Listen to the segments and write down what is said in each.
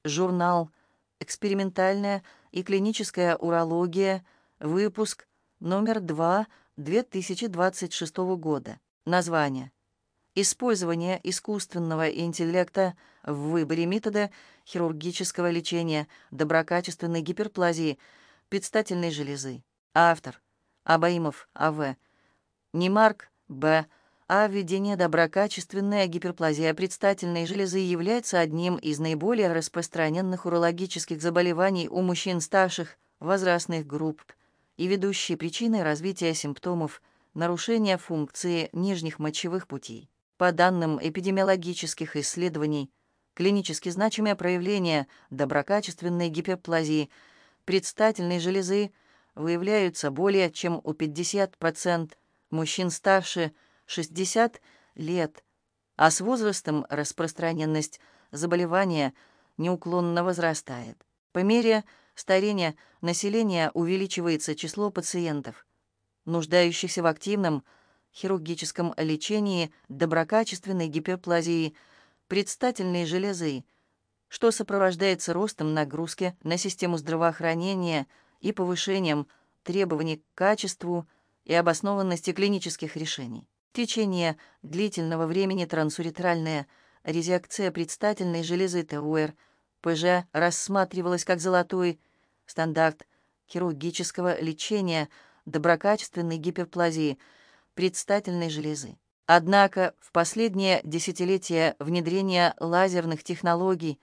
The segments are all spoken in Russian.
Журнал «Экспериментальная и клиническая урология», выпуск номер 2 2026 года. Название: «Использование искусственного интеллекта в выборе метода хирургического лечения доброкачественной гиперплазии предстательной железы». Автор: Абаимов А.В. Немарк Б. А введение доброкачественная гиперплазия предстательной железы является одним из наиболее распространенных урологических заболеваний у мужчин старших возрастных групп и ведущей причиной развития симптомов нарушения функции нижних мочевых путей. По данным эпидемиологических исследований, клинически значимые проявления доброкачественной гиперплазии предстательной железы выявляются более чем у 50% мужчин старше 60 лет, а с возрастом распространенность заболевания неуклонно возрастает. По мере старения населения увеличивается число пациентов, нуждающихся в активном хирургическом лечении доброкачественной гиперплазии предстательной железы, что сопровождается ростом нагрузки на систему здравоохранения и повышением требований к качеству и обоснованности клинических решений. В течение длительного времени трансуретральная резекция предстательной железы ТУР ПЖ рассматривалась как золотой стандарт хирургического лечения доброкачественной гиперплазии предстательной железы. Однако в последние десятилетия внедрения лазерных технологий,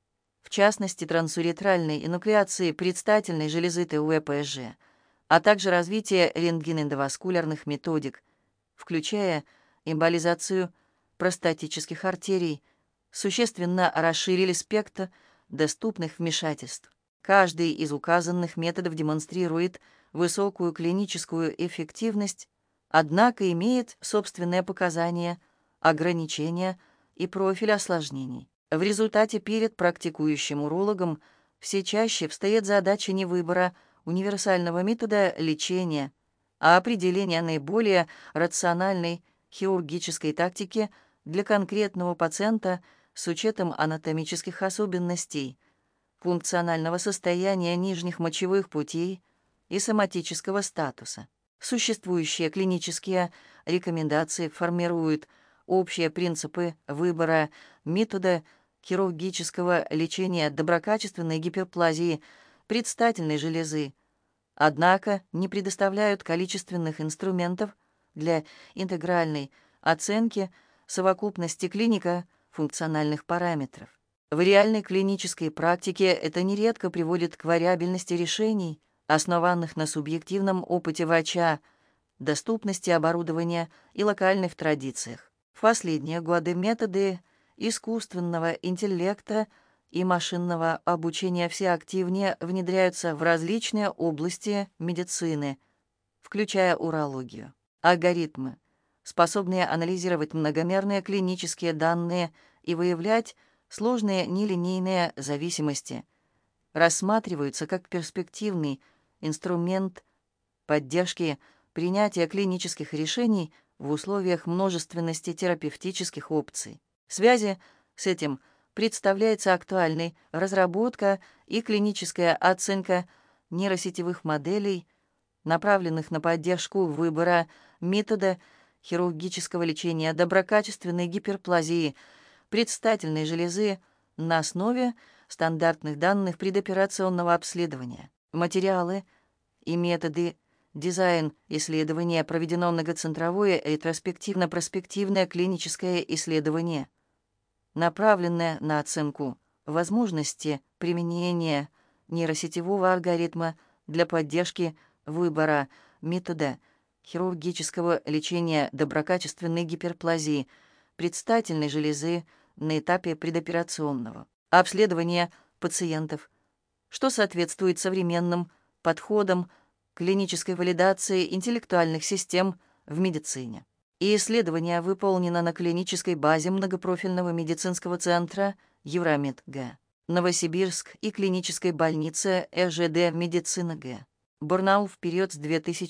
в частности трансуретральной энуклеации предстательной железы ТУЭ-ПСЖ, а также развитие рентгеноэндоваскулярных методик, включая эмболизацию простатических артерий, существенно расширили спектр доступных вмешательств. Каждый из указанных методов демонстрирует высокую клиническую эффективность, однако имеет собственные показания, ограничения и профиль осложнений. В результате перед практикующим урологом все чаще встает задача не выбора универсального метода лечения, а определения наиболее рациональной хирургической тактики для конкретного пациента с учетом анатомических особенностей, функционального состояния нижних мочевых путей и соматического статуса. Существующие клинические рекомендации формируют общие принципы выбора метода хирургического лечения доброкачественной гиперплазии предстательной железы, однако не предоставляют количественных инструментов для интегральной оценки совокупности клинико-функциональных параметров. В реальной клинической практике это нередко приводит к вариабельности решений, основанных на субъективном опыте врача, доступности оборудования и локальных традициях. В последние годы методы искусственного интеллекта и машинного обучения все активнее внедряются в различные области медицины, включая урологию. Алгоритмы, способные анализировать многомерные клинические данные и выявлять сложные нелинейные зависимости, рассматриваются как перспективный инструмент поддержки принятия клинических решений в условиях множественности терапевтических опций. В связи с этим представляется актуальной разработка и клиническая оценка нейросетевых моделей, направленных на поддержку выбора метода хирургического лечения доброкачественной гиперплазии предстательной железы на основе стандартных данных предоперационного обследования. Материалы и методы дизайн исследования проведено многоцентровое ретроспективно-проспективное клиническое исследование, направленное на оценку возможности применения нейросетевого алгоритма для поддержки выбора метода хирургического лечения доброкачественной гиперплазии предстательной железы на этапе предоперационного обследования пациентов, что соответствует современным подходам клинической валидации интеллектуальных систем в медицине. И исследование выполнено на клинической базе многопрофильного медицинского центра Евромед-Г, Новосибирск и клинической больницы РЖД «Медицина Г», Барнаул в период с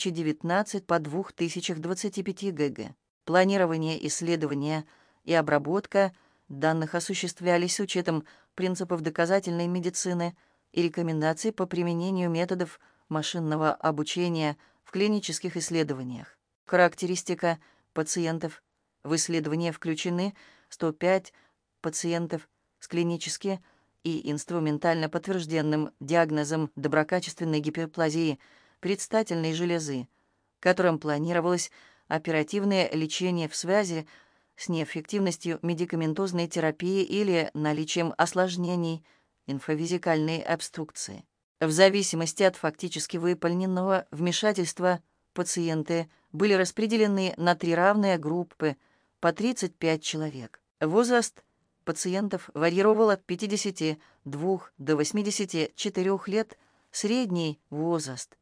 2019 по 2025 ГГ. Планирование исследования и обработка данных осуществлялись с учетом принципов доказательной медицины и рекомендаций по применению методов машинного обучения в клинических исследованиях. Характеристика пациентов. В исследование включены 105 пациентов с клинически и инструментально подтвержденным диагнозом доброкачественной гиперплазии предстательной железы, которым планировалось оперативное лечение в связи с неэффективностью медикаментозной терапии или наличием осложнений инфравизикальной обструкции. В зависимости от фактически выполненного вмешательства пациенты были распределены на 3 равные группы по 35 человек. Возраст пациентов варьировал от 52 до 84 лет, средний возраст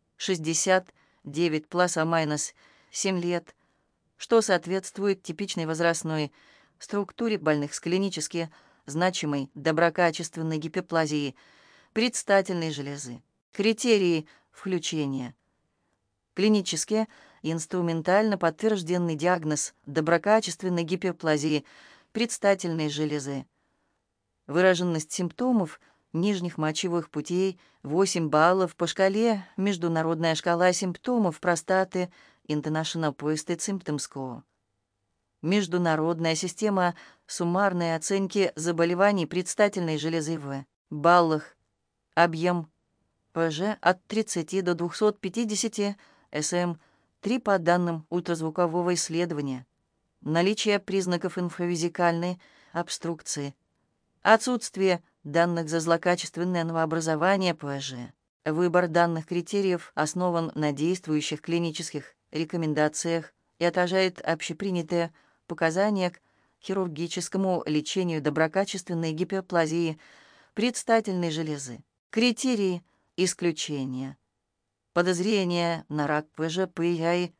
69 ± 7 лет, что соответствует типичной возрастной структуре больных с клинически значимой доброкачественной гиперплазией предстательной железы. Критерии включения. Клинически и инструментально подтвержденный диагноз доброкачественной гиперплазии предстательной железы. Выраженность симптомов нижних мочевых путей 8 баллов по шкале «Международная шкала симптомов простаты» International Prostate Symptom Score. Международная система суммарной оценки заболеваний предстательной железы в баллах. Объем ПЖ от 30 до 250 СМ, 3 по данным ультразвукового исследования. Наличие признаков инфравизикальной обструкции. Отсутствие данных за злокачественное новообразование ПЖ. Выбор данных критериев основан на действующих клинических рекомендациях и отражает общепринятые показания к хирургическому лечению доброкачественной гиперплазии предстательной железы. Критерии исключения. Подозрение на рак ПЖ PI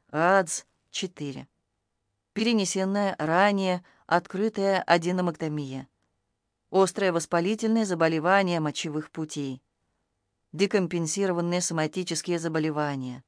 АДС-4. Перенесенная ранее открытая аденомэктомия. Острое воспалительное заболевание мочевых путей. Декомпенсированные соматические заболевания.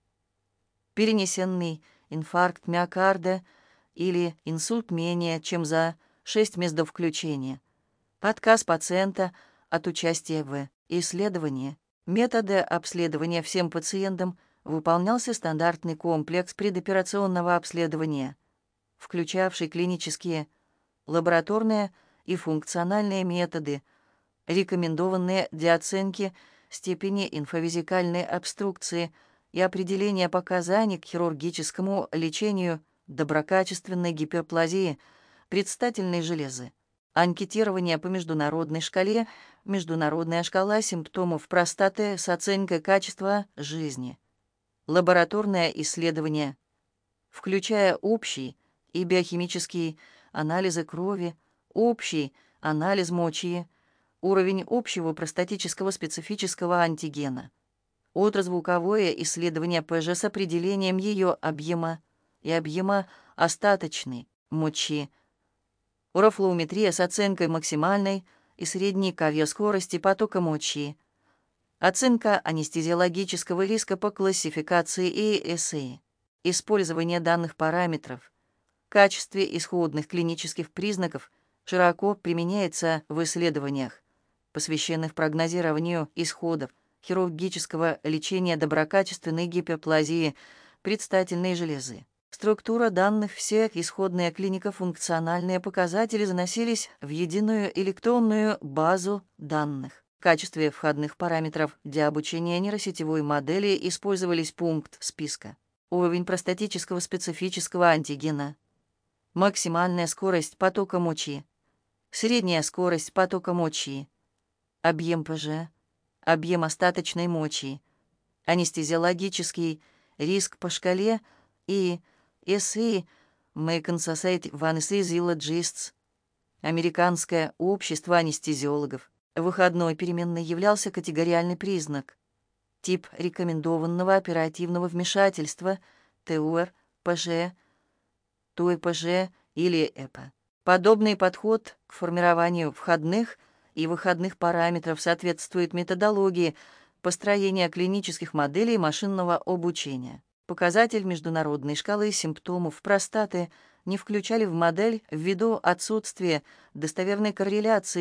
Перенесенный инфаркт миокарда или инсульт менее чем за 6 месяцев до включения. Отказ пациента от участия в исследовании. Методы обследования всем пациентам выполнялся стандартный комплекс предоперационного обследования, включавший клинические, лабораторные и функциональные методы, рекомендованные для оценки степени инфравизикальной обструкции и определения показаний к хирургическому лечению доброкачественной гиперплазии предстательной железы. Анкетирование по международной шкале, международная шкала симптомов простаты с оценкой качества жизни. Лабораторное исследование, включая общий и биохимический анализы крови, общий анализ мочи, уровень общего простатического специфического антигена, ультразвуковое исследование ПЖ с определением ее объема и объема остаточной мочи, урофлоуметрия с оценкой максимальной и средней скорости потока мочи, оценка анестезиологического риска по классификации ИСИ, использование данных параметров, качестве исходных клинических признаков широко применяется в исследованиях, посвященных прогнозированию исходов хирургического лечения доброкачественной гиперплазии предстательной железы. Структура данных всех исходные клинико-функциональные показатели заносились в единую электронную базу данных. В качестве входных параметров для обучения нейросетевой модели использовались пункт списка, уровень простатического специфического антигена, максимальная скорость потока мочи, средняя скорость потока мочи, объем ПЖ, объем остаточной мочи, анестезиологический риск по шкале и SE American Society of Anesthesiologists, Американское общество анестезиологов. Выходной переменной являлся категориальный признак, тип рекомендованного оперативного вмешательства, ТУР, ПЖ, ТУИ-ПЖ или ЭПА. Подобный подход к формированию входных и выходных параметров соответствует методологии построения клинических моделей машинного обучения. Показатель международной шкалы симптомов простаты не включали в модель ввиду отсутствия достоверной корреляции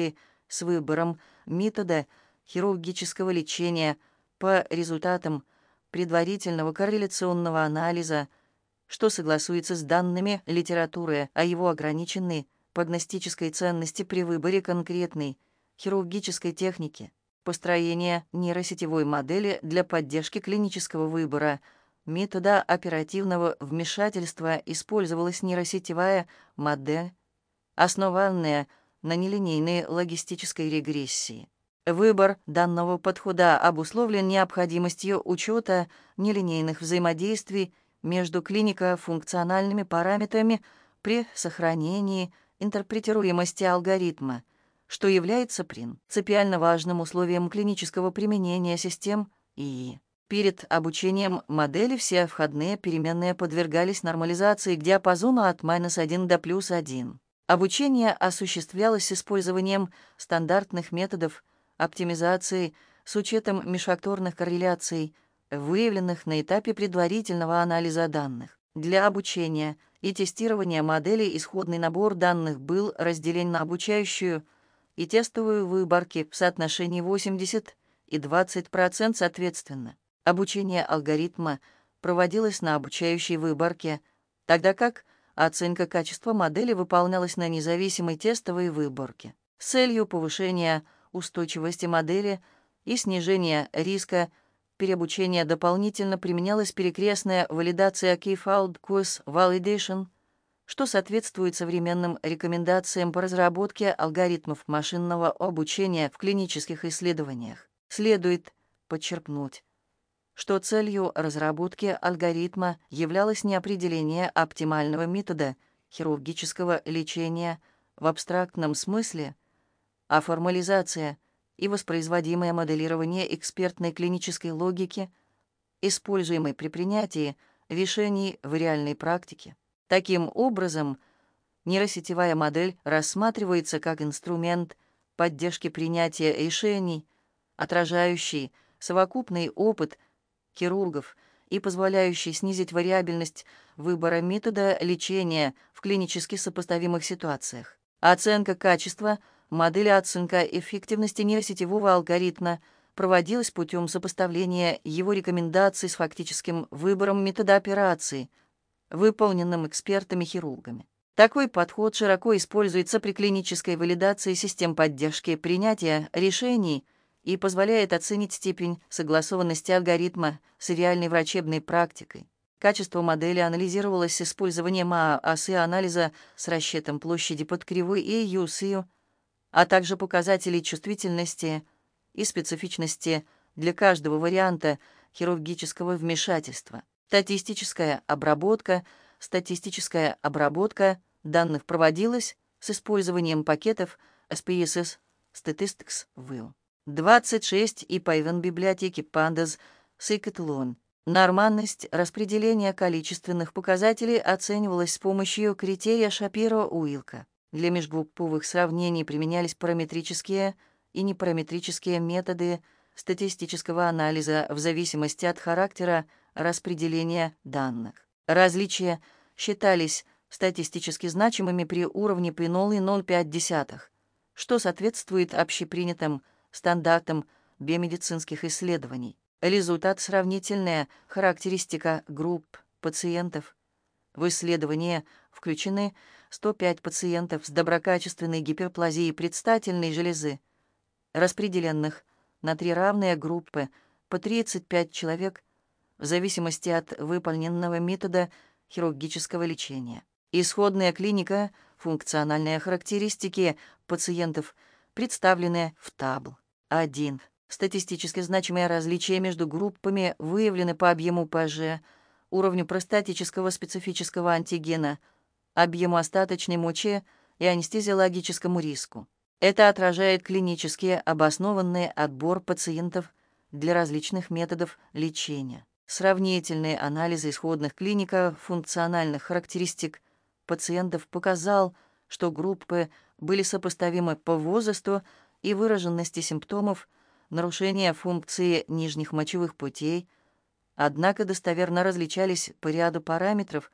с выбором метода хирургического лечения по результатам предварительного корреляционного анализа, что согласуется с данными литературы о его ограниченной прогностической ценности при выборе конкретной хирургической техники. Построение нейросетевой модели для поддержки клинического выбора метода оперативного вмешательства использовалась нейросетевая модель, основанная на нелинейной логистической регрессии. Выбор данного подхода обусловлен необходимостью учета нелинейных взаимодействий между клинико-функциональными параметрами при сохранении интерпретируемости алгоритма, что является принципиально важным условием клинического применения систем ИИ. Перед обучением модели все входные переменные подвергались нормализации к диапазону от -1 до +1. Обучение осуществлялось с использованием стандартных методов оптимизации с учетом межфакторных корреляций, выявленных на этапе предварительного анализа данных. Для обучения и тестирования модели исходный набор данных был разделен на обучающую и тестовую выборки в соотношении 80 и 20% соответственно. Обучение алгоритма проводилось на обучающей выборке, тогда как оценка качества модели выполнялась на независимой тестовой выборке. С целью повышения устойчивости модели и снижения риска переобучения дополнительно применялась перекрестная валидация K-Fold Cross Validation, что соответствует современным рекомендациям по разработке алгоритмов машинного обучения в клинических исследованиях. Следует подчеркнуть, что целью разработки алгоритма являлось не определение оптимального метода хирургического лечения в абстрактном смысле, а формализация и воспроизводимое моделирование экспертной клинической логики, используемой при принятии решений в реальной практике. Таким образом, нейросетевая модель рассматривается как инструмент поддержки принятия решений, отражающий совокупный опыт хирургов и позволяющий снизить вариабельность выбора метода лечения в клинически сопоставимых ситуациях. Оценка качества модели, оценка эффективности нейросетевого алгоритма проводилась путем сопоставления его рекомендаций с фактическим выбором метода операции, выполненным экспертами-хирургами. Такой подход широко используется при клинической валидации систем поддержки принятия решений и позволяет оценить степень согласованности алгоритма с реальной врачебной практикой. Качество модели анализировалось с использованием ААС и анализа с расчетом площади под кривой и ЮСИ, а также показателей чувствительности и специфичности для каждого варианта хирургического вмешательства. Статистическая обработка данных проводилась с использованием пакетов SPSS Statistics View. 26 и Python библиотеки Pandas Scikit-learn. Нормальность распределения количественных показателей оценивалась с помощью критерия Шапиро-Уилка. Для межгрупповых сравнений применялись параметрические и непараметрические методы статистического анализа в зависимости от характера распределения данных. Различия считались статистически значимыми при уровне при 0,05, что соответствует общепринятым стандартам биомедицинских исследований. Результат — сравнительная характеристика групп пациентов. В исследование включены 105 пациентов с доброкачественной гиперплазией предстательной железы, распределенных на 3 равные группы по 35 человек в зависимости от выполненного метода хирургического лечения. Исходная клиника, функциональные характеристики пациентов представлены в табло. 1. Статистически значимые различия между группами выявлены по объему ПЖ, уровню простатического специфического антигена, объему остаточной мочи и анестезиологическому риску. Это отражает клинически обоснованный отбор пациентов для различных методов лечения. Сравнительный анализ исходных клинико-функциональных характеристик пациентов показал, что группы были сопоставимы по возрасту и выраженности симптомов нарушения функции нижних мочевых путей, однако достоверно различались по ряду параметров,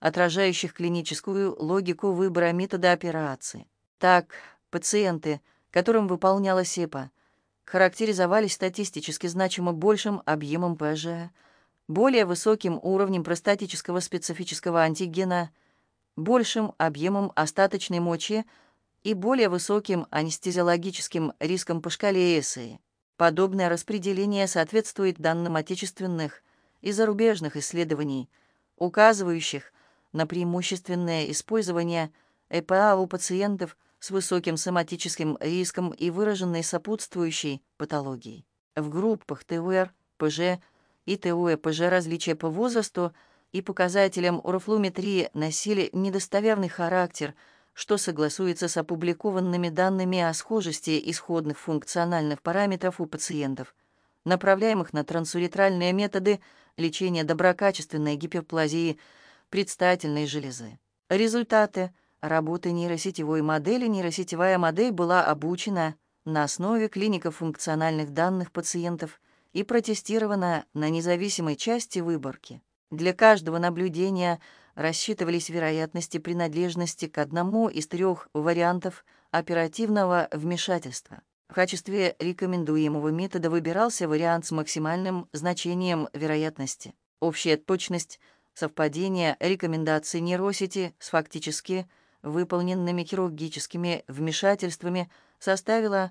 отражающих клиническую логику выбора метода операции. Так, пациенты, которым выполнялась ЭПА, характеризовались статистически значимо большим объемом ПЖ, более высоким уровнем простатического специфического антигена, большим объемом остаточной мочи и более высоким анестезиологическим риском по шкале ЭСИ. Подобное распределение соответствует данным отечественных и зарубежных исследований, указывающих на преимущественное использование ЭПА у пациентов с высоким соматическим риском и выраженной сопутствующей патологией. В группах ТУР, ПЖ и ТУЭ-ПЖ различия по возрасту и показателям урофлометрии носили недостоверный характер, что согласуется с опубликованными данными о схожести исходных функциональных параметров у пациентов, направляемых на трансуретральные методы лечения доброкачественной гиперплазии предстательной железы. Результаты работы нейросетевой модели. Нейросетевая модель была обучена на основе клинико-функциональных данных пациентов и протестирована на независимой части выборки. Для каждого наблюдения рассчитывались вероятности принадлежности к одному из 3 вариантов оперативного вмешательства. В качестве рекомендуемого метода выбирался вариант с максимальным значением вероятности. Общая точность совпадения рекомендаций нейросети с фактически выполненными хирургическими вмешательствами составила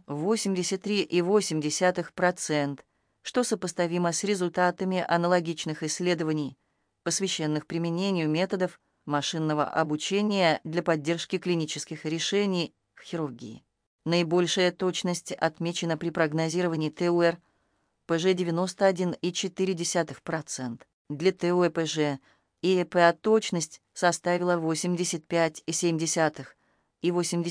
83,8%, что сопоставимо с результатами аналогичных исследований, посвященных применению методов машинного обучения для поддержки клинических решений в хирургии. Наибольшая точность отмечена при прогнозировании ТУР ПЖ 91,4%. Для ТУЭ-ПЖ и ЭПА точность составила 85,7% и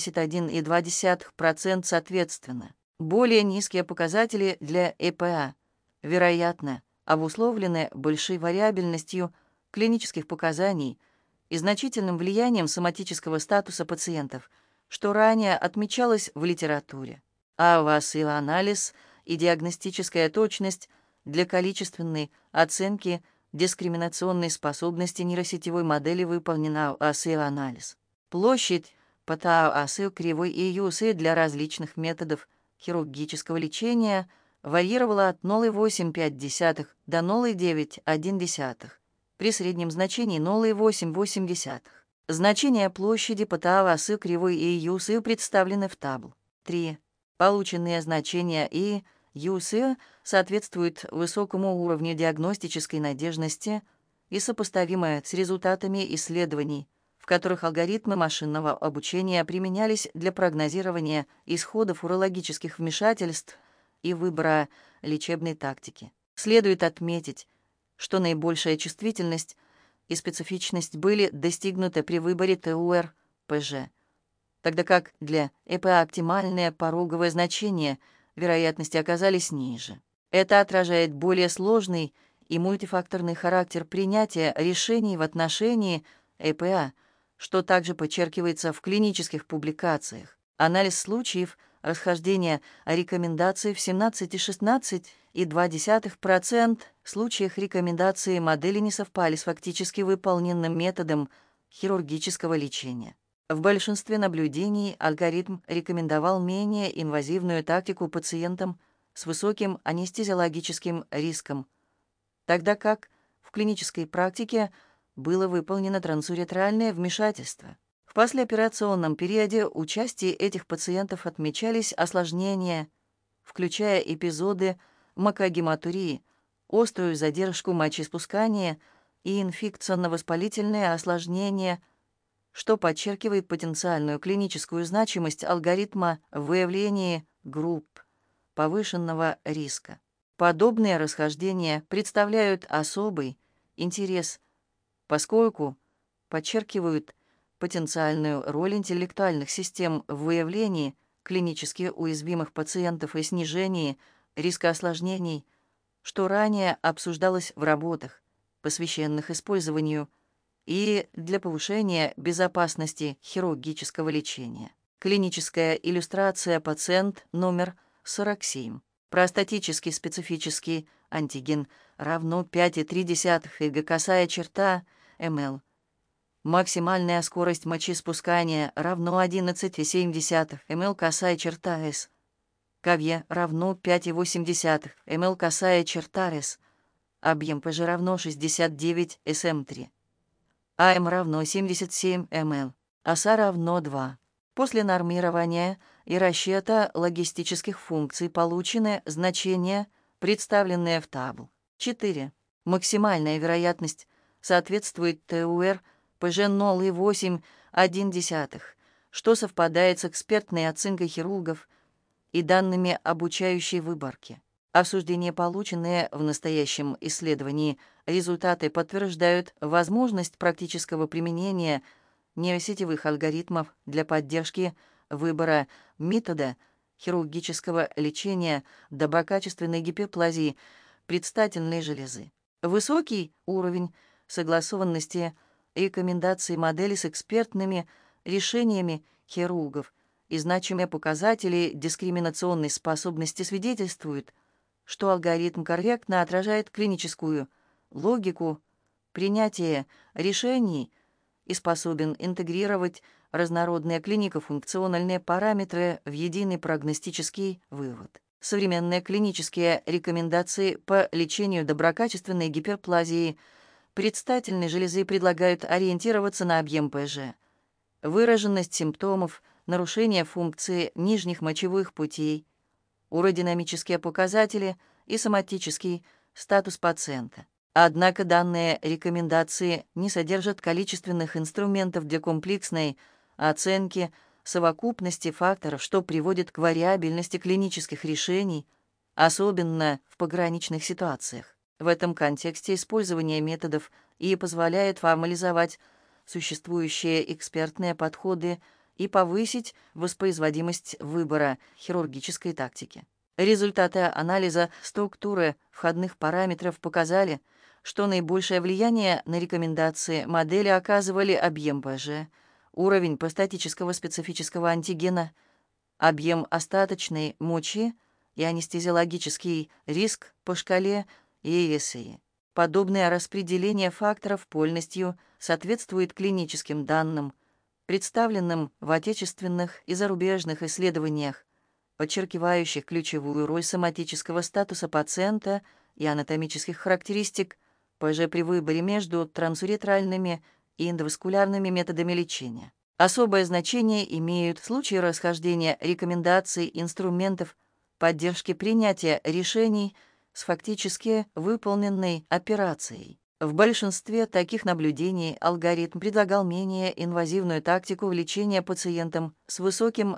81,2% соответственно. Более низкие показатели для ЭПА, вероятно, обусловлены большей вариабельностью клинических показаний и значительным влиянием соматического статуса пациентов, что ранее отмечалось в литературе. АВАС-анализ и диагностическая точность для количественной оценки дискриминационной способности нейросетевой модели выполнена АСИ-анализ. Площадь по ТАО-АСИ кривой ИЮСИ для различных методов хирургического лечения варьировала от 0,85 до 0,91 при среднем значении 0,88. Значения площади по ТАО-АСИ кривой ИЮСИ представлены в табло. 3. Полученные значения ИЮСИ соответствуют высокому уровню диагностической надежности и сопоставимы с результатами исследований, в которых алгоритмы машинного обучения применялись для прогнозирования исходов урологических вмешательств и выбора лечебной тактики. Следует отметить, что наибольшая чувствительность и специфичность были достигнуты при выборе ТУР-ПЖ, тогда как для ЭПА оптимальные пороговые значения вероятности оказались ниже. Это отражает более сложный и мультифакторный характер принятия решений в отношении ЭПА, что также подчеркивается в клинических публикациях. Анализ случаев расхождения рекомендаций в 17,16% случаях рекомендации модели не совпали с фактически выполненным методом хирургического лечения. В большинстве наблюдений алгоритм рекомендовал менее инвазивную тактику пациентам с высоким анестезиологическим риском, тогда как в клинической практике было выполнено трансуретральное вмешательство. В послеоперационном периоде у части этих пациентов отмечались осложнения, включая эпизоды макрогематурии, острую задержку мочеиспускания и инфекционно-воспалительные осложнения, что подчеркивает потенциальную клиническую значимость алгоритма в выявлении групп повышенного риска. Подобные расхождения представляют особый интерес, поскольку подчеркивают потенциальную роль интеллектуальных систем в выявлении клинически уязвимых пациентов и снижении риска осложнений, что ранее обсуждалось в работах, посвященных использованию и для повышения безопасности хирургического лечения. Клиническая иллюстрация, пациент номер 47. Простатический специфический антиген равно 5,3 ИГ, косая черта МЛ. Максимальная скорость мочеиспускания равно 11,7 мл косая черта С. КВ равно 5,8 мл косая черта С. Объем ПЖ равно 69 СМ3. АМ равно 77 мл. ОСА равно 2. После нормирования и расчета логистических функций получены значения, представленные в табло. 4. Максимальная вероятность соответствует ТУР ПЖ 0,8, что совпадает с экспертной оценкой хирургов и данными обучающей выборки. Обсуждения, полученные в настоящем исследовании, результаты подтверждают возможность практического применения нейросетевых алгоритмов для поддержки выбора метода хирургического лечения доброкачественной гиперплазии предстательной железы. Высокий уровень согласованности рекомендаций модели с экспертными решениями хирургов и значимые показатели дискриминационной способности свидетельствуют, что алгоритм корректно отражает клиническую логику принятия решений и способен интегрировать разнородные клинико-функциональные параметры в единый прогностический вывод. Современные клинические рекомендации по лечению доброкачественной гиперплазии предстательной железы предлагают ориентироваться на объем ПЖ, выраженность симптомов, нарушение функции нижних мочевых путей, уродинамические показатели и соматический статус пациента. Однако данные рекомендации не содержат количественных инструментов для комплексной оценки совокупности факторов, что приводит к вариабельности клинических решений, особенно в пограничных ситуациях. В этом контексте использование методов и позволяет формализовать существующие экспертные подходы и повысить воспроизводимость выбора хирургической тактики. Результаты анализа структуры входных параметров показали, что наибольшее влияние на рекомендации модели оказывали объем ПЖ, уровень простатического специфического антигена, объем остаточной мочи и анестезиологический риск по шкале ЕСИ. Подобное распределение факторов полностью соответствует клиническим данным, представленным в отечественных и зарубежных исследованиях, подчеркивающих ключевую роль соматического статуса пациента и анатомических характеристик ПЖ при выборе между трансуретральными и эндоваскулярными методами лечения. Особое значение имеют случаи расхождения рекомендаций инструментов поддержки принятия решений с фактически выполненной операцией. В большинстве таких наблюдений алгоритм предлагал менее инвазивную тактику лечения пациентам с высоким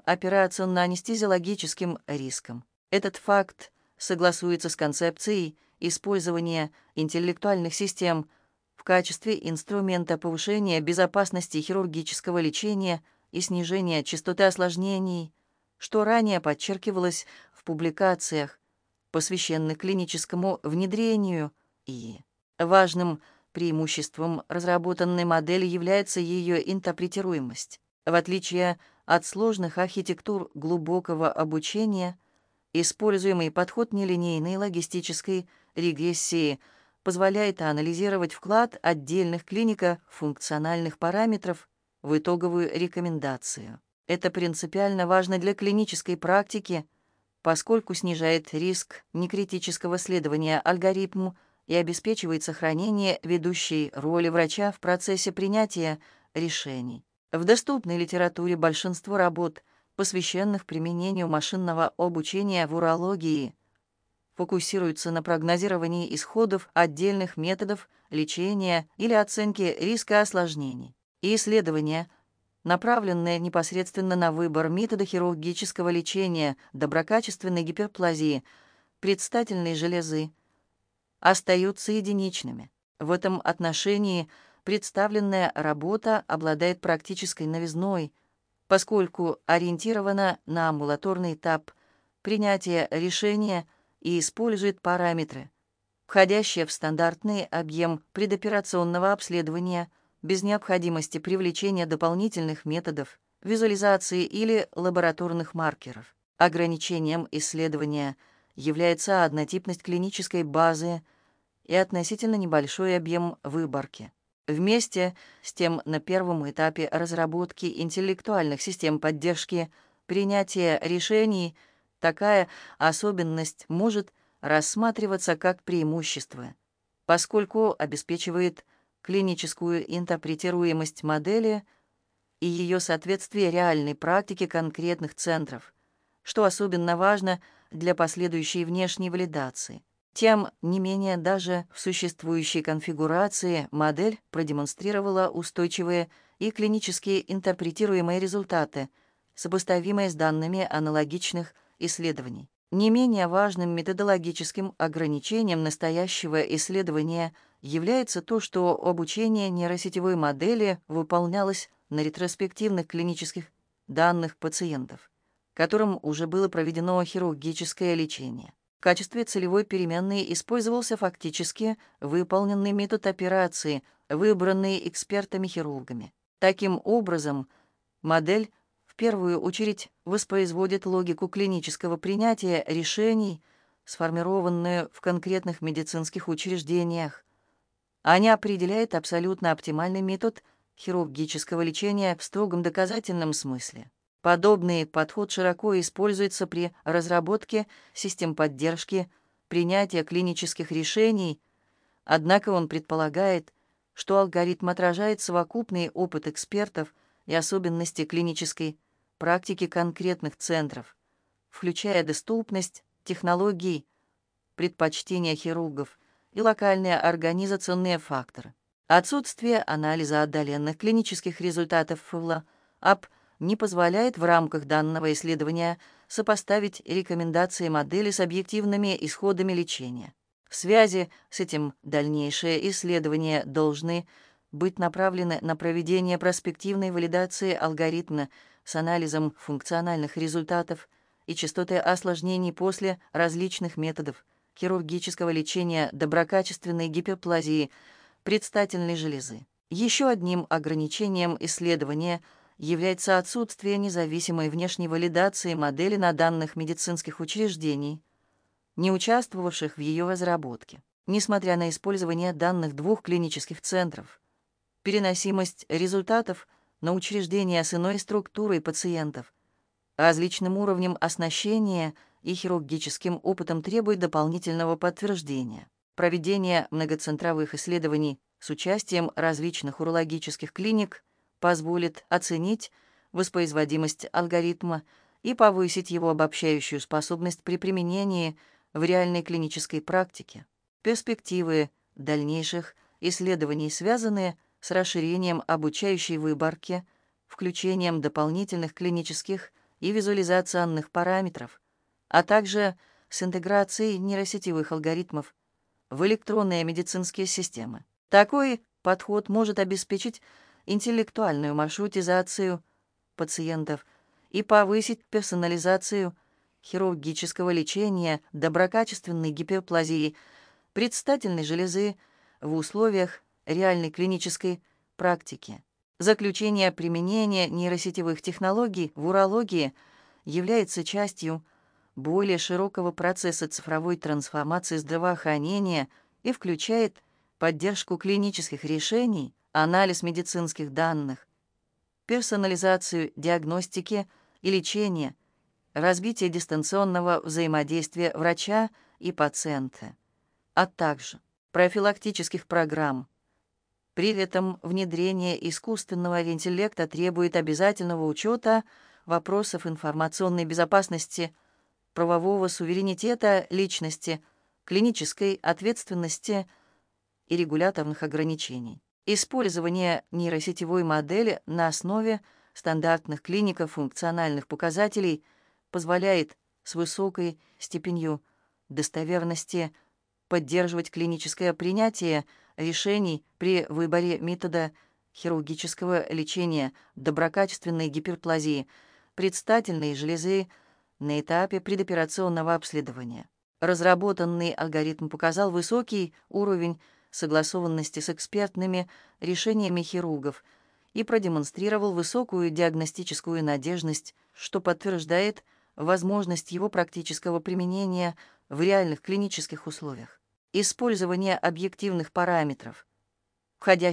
операционно-анестезиологическим риском. Этот факт согласуется с концепцией использования интеллектуальных систем в качестве инструмента повышения безопасности хирургического лечения и снижения частоты осложнений, что ранее подчеркивалось в публикациях, посвященных клиническому внедрению и важным преимуществом разработанной модели является ее интерпретируемость. В отличие от сложных архитектур глубокого обучения, используемый подход нелинейной логистической регрессии позволяет анализировать вклад отдельных клинико-функциональных параметров в итоговую рекомендацию. Это принципиально важно для клинической практики, поскольку снижает риск некритического следования алгоритму и обеспечивает сохранение ведущей роли врача в процессе принятия решений. В доступной литературе большинство работ, посвященных применению машинного обучения в урологии, фокусируются на прогнозировании исходов отдельных методов лечения или оценке риска осложнений. И исследования, направленные непосредственно на выбор метода хирургического лечения доброкачественной гиперплазии предстательной железы, остаются единичными. В этом отношении представленная работа обладает практической новизной, поскольку ориентирована на амбулаторный этап принятия решения и использует параметры, входящие в стандартный объем предоперационного обследования без необходимости привлечения дополнительных методов, визуализации или лабораторных маркеров. Ограничением исследования является однотипность клинической базы и относительно небольшой объем выборки. Вместе с тем, на первом этапе разработки интеллектуальных систем поддержки принятия решений такая особенность может рассматриваться как преимущество, поскольку обеспечивает клиническую интерпретируемость модели и ее соответствие реальной практике конкретных центров, что особенно важно для последующей внешней валидации. Тем не менее, даже в существующей конфигурации модель продемонстрировала устойчивые и клинически интерпретируемые результаты, сопоставимые с данными аналогичных исследований. Не менее важным методологическим ограничением настоящего исследования является то, что обучение нейросетевой модели выполнялось на ретроспективных клинических данных пациентов, которым уже было проведено хирургическое лечение. В качестве целевой переменной использовался фактически выполненный метод операции, выбранный экспертами-хирургами. Таким образом, модель в первую очередь воспроизводит логику клинического принятия решений, сформированную в конкретных медицинских учреждениях, а не определяет абсолютно оптимальный метод хирургического лечения в строгом доказательном смысле. Подобный подход широко используется при разработке систем поддержки принятия клинических решений, однако он предполагает, что алгоритм отражает совокупный опыт экспертов и особенности клинической практики конкретных центров, включая доступность технологий, предпочтения хирургов и локальные организационные факторы. Отсутствие анализа отдаленных клинических результатов ФЛА-АП не позволяет в рамках данного исследования сопоставить рекомендации модели с объективными исходами лечения. В связи с этим дальнейшие исследования должны быть направлены на проведение проспективной валидации алгоритма с анализом функциональных результатов и частоты осложнений после различных методов хирургического лечения доброкачественной гиперплазии предстательной железы. Еще одним ограничением исследования является отсутствие независимой внешней валидации модели на данных медицинских учреждений, не участвовавших в ее разработке. Несмотря на использование данных двух клинических центров, переносимость результатов на учреждения с иной структурой пациентов, различным уровнем оснащения и хирургическим опытом требует дополнительного подтверждения. Проведение многоцентровых исследований с участием различных урологических клиник позволит оценить воспроизводимость алгоритма и повысить его обобщающую способность при применении в реальной клинической практике. Перспективы дальнейших исследований связаны с расширением обучающей выборки, включением дополнительных клинических и визуализационных параметров, а также с интеграцией нейросетевых алгоритмов в электронные медицинские системы. Такой подход может обеспечить интеллектуальную маршрутизацию пациентов и повысить персонализацию хирургического лечения доброкачественной гиперплазии предстательной железы в условиях реальной клинической практики. Заключение применения нейросетевых технологий в урологии является частью более широкого процесса цифровой трансформации здравоохранения и включает поддержку клинических решений, анализ медицинских данных, персонализацию диагностики и лечения, развитие дистанционного взаимодействия врача и пациента, а также профилактических программ. При этом внедрение искусственного интеллекта требует обязательного учета вопросов информационной безопасности, правового суверенитета личности, клинической ответственности и регуляторных ограничений. Использование нейросетевой модели на основе стандартных клинико-функциональных показателей позволяет с высокой степенью достоверности поддерживать клиническое принятие решений при выборе метода хирургического лечения доброкачественной гиперплазии предстательной железы на этапе предоперационного обследования. Разработанный алгоритм показал высокий уровень согласованности с экспертными решениями хирургов и продемонстрировал высокую диагностическую надежность, что подтверждает возможность его практического применения в реальных клинических условиях. Использование объективных параметров, входящих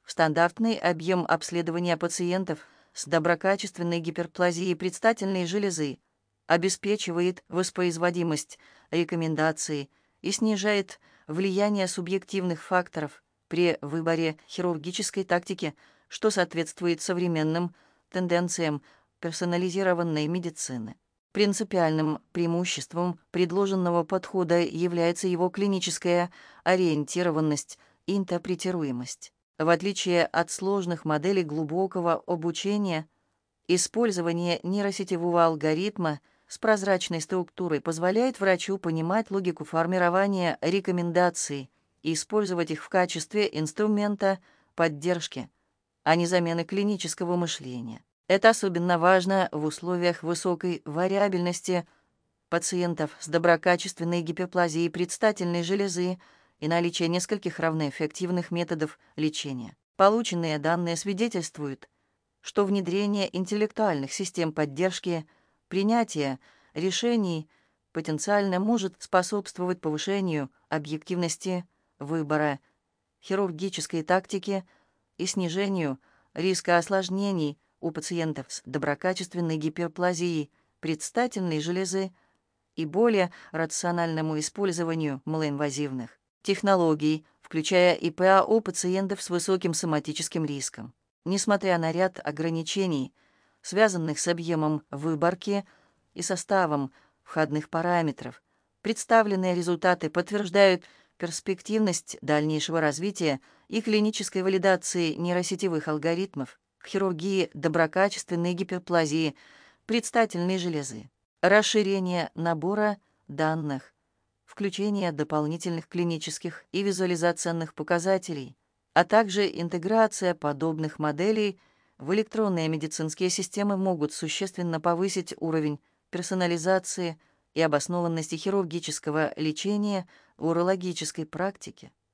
Стандартный объем обследования пациентов с доброкачественной гиперплазией предстательной железы обеспечивает воспроизводимость рекомендаций и снижает влияние субъективных факторов при выборе хирургической тактики, что соответствует современным тенденциям персонализированной медицины. Принципиальным преимуществом предложенного подхода является его клиническая ориентированность и интерпретируемость. В отличие от сложных моделей глубокого обучения, использование нейросетевого алгоритма с прозрачной структурой позволяет врачу понимать логику формирования рекомендаций и использовать их в качестве инструмента поддержки, а не замены клинического мышления. Это особенно важно в условиях высокой вариабельности пациентов с доброкачественной гиперплазией предстательной железы и наличия нескольких равноэффективных методов лечения. Полученные данные свидетельствуют, что внедрение интеллектуальных систем поддержки принятия решений потенциально может способствовать повышению объективности выбора хирургической тактики и снижению риска осложнений у пациентов с доброкачественной гиперплазией предстательной железы и более рациональному использованию малоинвазивных технологий, включая ИПА у пациентов с высоким соматическим риском. Несмотря на ряд ограничений, связанных с объемом выборки и составом входных параметров, представленные результаты подтверждают перспективность дальнейшего развития и клинической валидации нейросетевых алгоритмов в хирургии доброкачественной гиперплазии предстательной железы, расширение набора данных, включение дополнительных клинических и визуализационных показателей, а также интеграция подобных моделей в электронные медицинские системы могут существенно повысить уровень персонализации и обоснованности хирургического лечения в урологической практике.